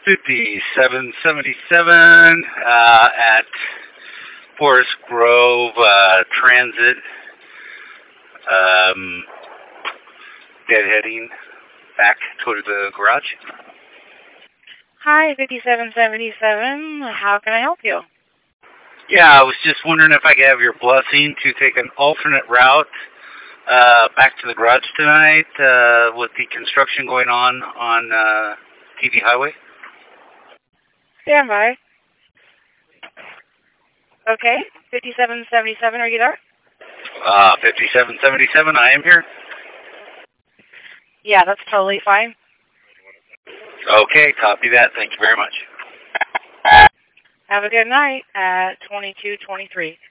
5777 at Forest Grove Transit, deadheading back toward the garage. Hi, 5777. How can I help you? Yeah, I was just wondering if I could have your blessing to take an alternate route back to the garage tonight with the construction going on TV Highway. Stand by. Okay, 5777, are you there? 5777, I am here. Yeah, that's totally fine. Okay, copy that. Thank you very much. Have a good night at 2223.